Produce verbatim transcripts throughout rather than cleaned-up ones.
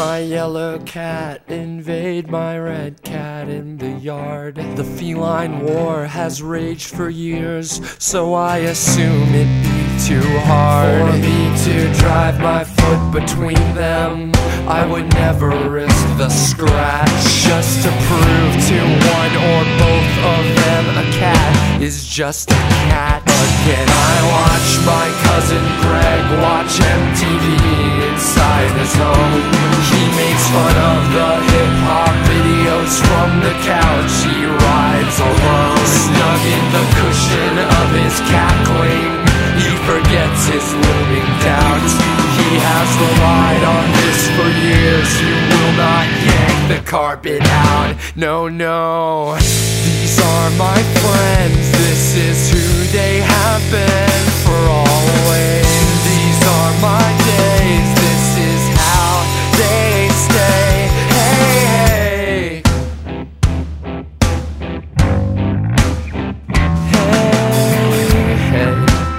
my yellow cat invade my red cat in the yard. The feline war has raged for years, so I assume it'd be too hard for me to drive my foot between them. I would never risk the scratch just to prove to one or both of them a cat is just a cat again. I watch my cousin Greg watch M T V inside his home. He makes fun of the hip-hop videos from the couch he rides alone. Snug in the cushion of his cackling, he forgets his looming doubt. He has relied on this for years. You will not yank the carpet out. No, no. These are my friends. This is who they have been for always. These are my days. This is how they stay. Hey, hey. Hey, hey.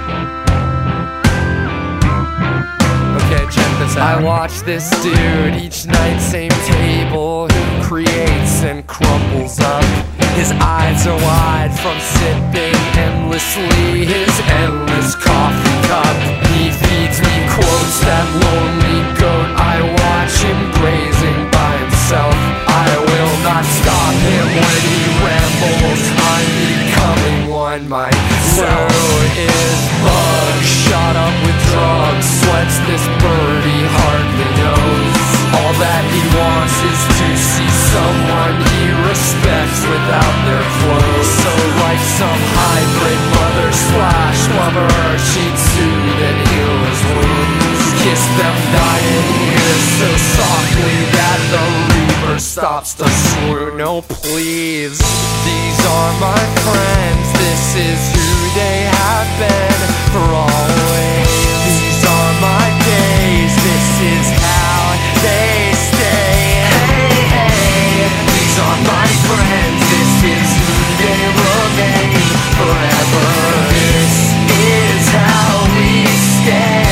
Okay, check this out. I watch this dude each night, same table, who creates and crumbles up. His eyes are wide from sipping endlessly his endless coffee cup. He feeds me quotes, that lonely goat. I watch him grazing by himself. I will not stop him when he rambles. I'm becoming one myself. So is Bug shot up with drugs? Sweats this birdie hardly knows. All that he wants is to see someone he respects without their clothes. So like some hybrid mother slash lover, she'd soothe and heal his wounds. Kiss them dying ears so softly that the reaper stops to swoon. No, please. These are my friends. This is who they have been for always. These are my days. This is how they stay. Hey, hey. These are my friends. This is who they remain forever. This is how we stay.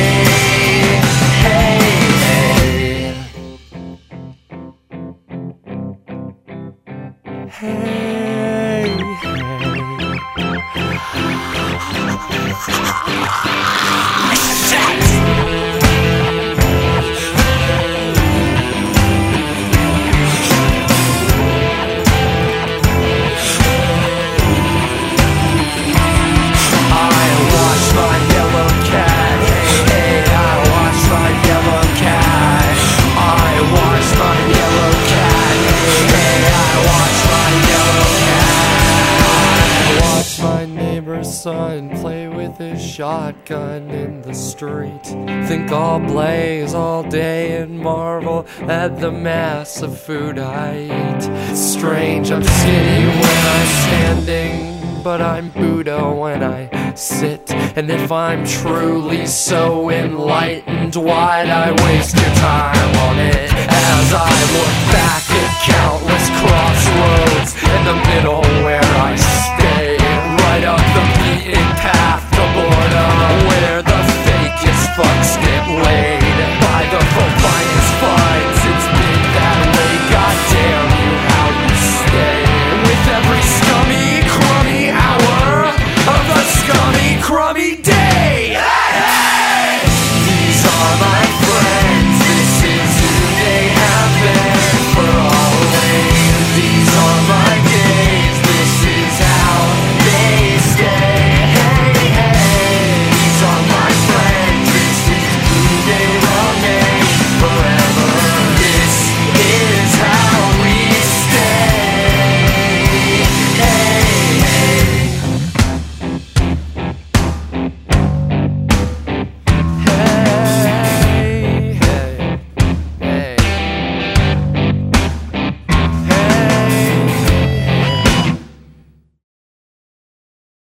Hey, hey. Hey, son play with his shotgun in the street. Think I'll blaze all day and marvel at the mass of food I eat. Strange, I'm skinny when I'm standing, but I'm Buddha when I sit. And if I'm truly so enlightened, why'd I waste your time on it? As I look back at countless